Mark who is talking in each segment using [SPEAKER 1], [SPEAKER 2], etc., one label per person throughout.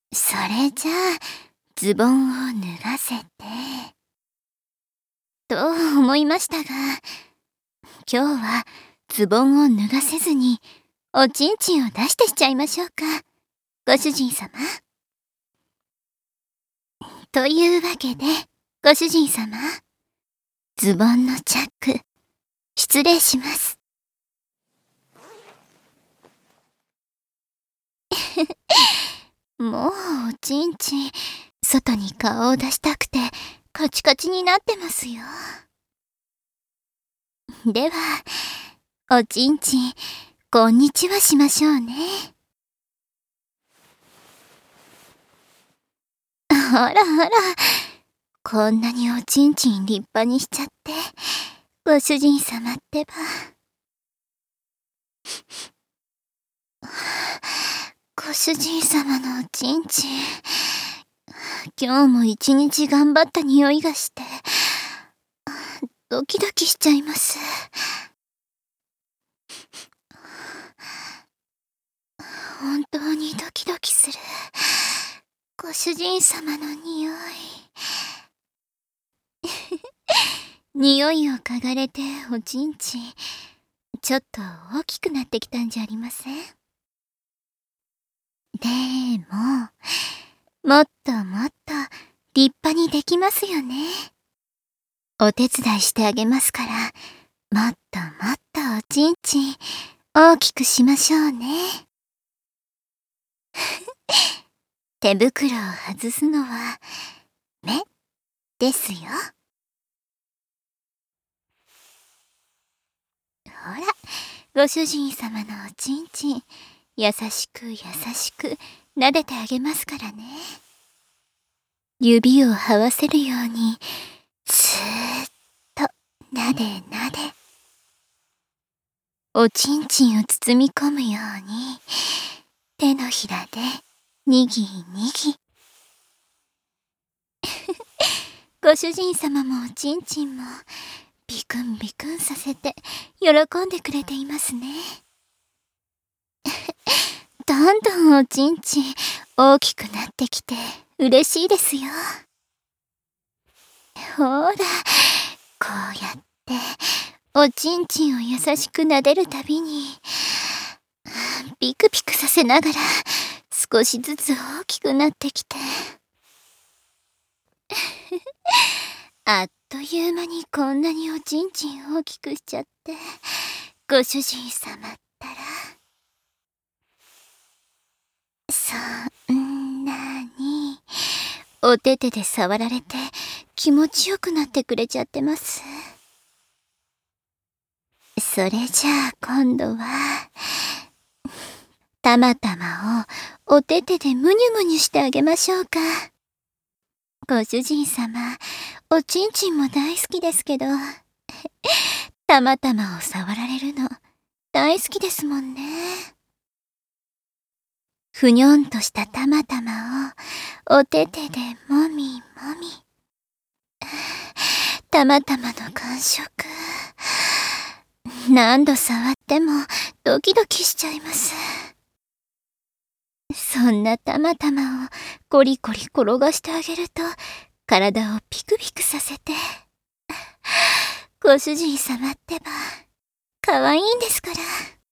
[SPEAKER 1] それじゃあ、ズボンを脱がせて、と思いましたが、今日はズボンを脱がせずに、おちんちんを出してしちゃいましょうか、ご主人様。というわけで、ご主人様、ズボンのチャック、失礼します。もうおちんちん、外に顔を出したくて、カチカチになってますよ。では、おちんちん、こんにちはしましょうね。あらあら、こんなにおちんちん立派にしちゃって、ご主人様ってば。ご主人様のおちんちん、今日も一日頑張った匂いがして、ドキドキしちゃいます。本当にドキドキする。ご主人様の匂い。匂いを嗅がれておちんちん、ちょっと大きくなってきたんじゃありません？でも、もっともっと立派にできますよね。お手伝いしてあげますから、もっともっとおちんちん大きくしましょうね。手袋を外すのは目ですよ。ほら、ご主人様のおちんちん、優しく優しく撫でてあげますからね。指を這わせるように、スーッと撫で撫で。おちんちんを包み込むように、手のひらでにぎにぎ。ご主人様もおちんちんも、ビクンビクンさせて喜んでくれていますね。どんどんおちんちん大きくなってきて嬉しいですよ。ほら、こうやっておちんちんを優しく撫でるたびに、ピクピクさせながら少しずつ大きくなってきて、あっという間にこんなにおちんちん大きくしちゃって、ご主人様ったら、そんなにお手手で触られて気持ちよくなってくれちゃってます。それじゃあ今度は、たまたまをお手手でむにゅむにゅしてあげましょうか。ご主人様、おちんちんも大好きですけど、たまたまを触られるの大好きですもんね。ふにょんとしたたまたまをお手手でもみもみ。たまたまの感触、何度触ってもドキドキしちゃいます。そんなたまたまをコリコリ転がしてあげると、体をピクピクさせて、ご主人様ってば可愛いんですから。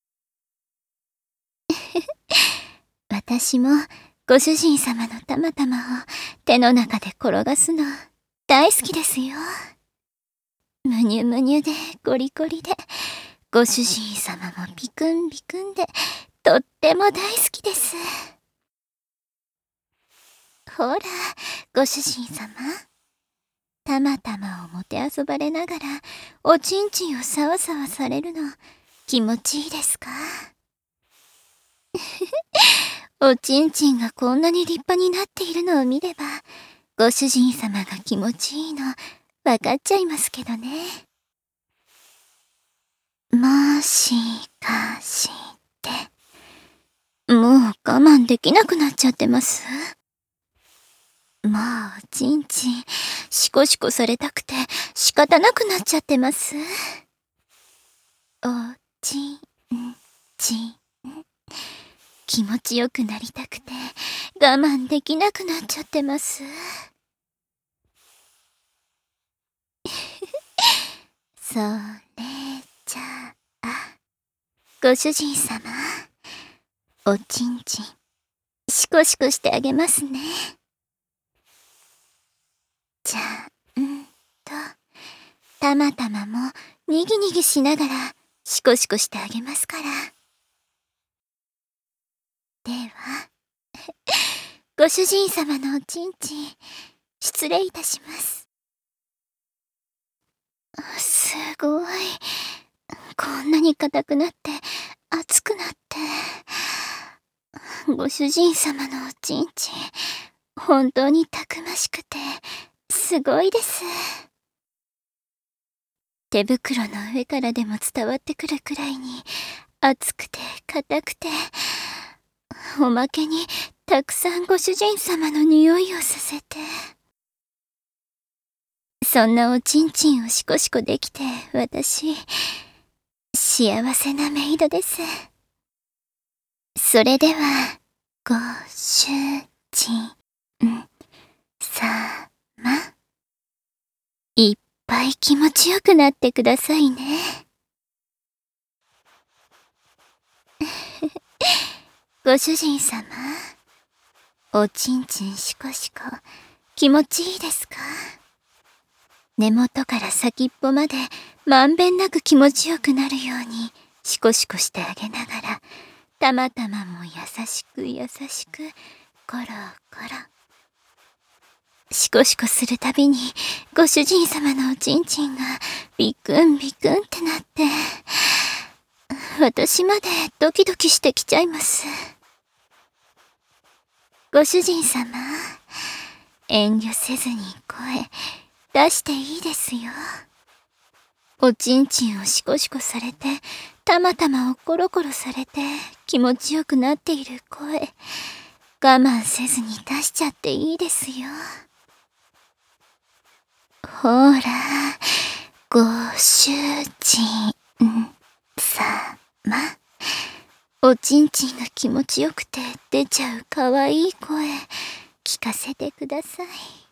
[SPEAKER 1] 私もご主人様のたまたまを手の中で転がすの大好きですよ。むにゅむにゅでゴリゴリで、ご主人様もビクンビクンで、とっても大好きです。ほら、ご主人様、たまたまをもてあそばれながらおちんちんをさわさわされるの気持ちいいですか？おちんちんがこんなに立派になっているのを見れば、ご主人様が気持ちいいのわかっちゃいますけどね。もしかして、もう我慢できなくなっちゃってます？もうおちんちんシコシコされたくて仕方なくなっちゃってます？おちんちん、 気持ちよくなりたくて我慢できなくなっちゃってます。それじゃあ、ご主人様、おちんちん、シコシコしてあげますね。じゃあ、たまたまもにぎにぎしながらシコシコしてあげますから。では、ご主人様のおちんちん、失礼いたします。すごい。こんなに硬くなって、熱くなって。ご主人様のおちんちん、本当にたくましくて、すごいです。手袋の上からでも伝わってくるくらいに、熱くて硬くて、おまけにたくさんご主人様の匂いをさせて。そんなおちんちんをシコシコできて、私、幸せなメイドです。それでは、ご主人様、いっぱい気持ちよくなってくださいね。ご主人様、おちんちんシコシコ、気持ちいいですか？根元から先っぽまでまんべんなく気持ちよくなるようにシコシコしてあげながら、たまたまも優しく優しくコロコロ。シコシコするたびにご主人様のおちんちんがビクンビクンってなって、私までドキドキしてきちゃいます。ご主人様、遠慮せずに声出していいですよ。おちんちんをシコシコされて、たまたまをコロコロされて気持ちよくなっている声、我慢せずに出しちゃっていいですよ。ほら、ご主人様、おちんちんが気持ちよくて出ちゃうかわいい声、聞かせてください。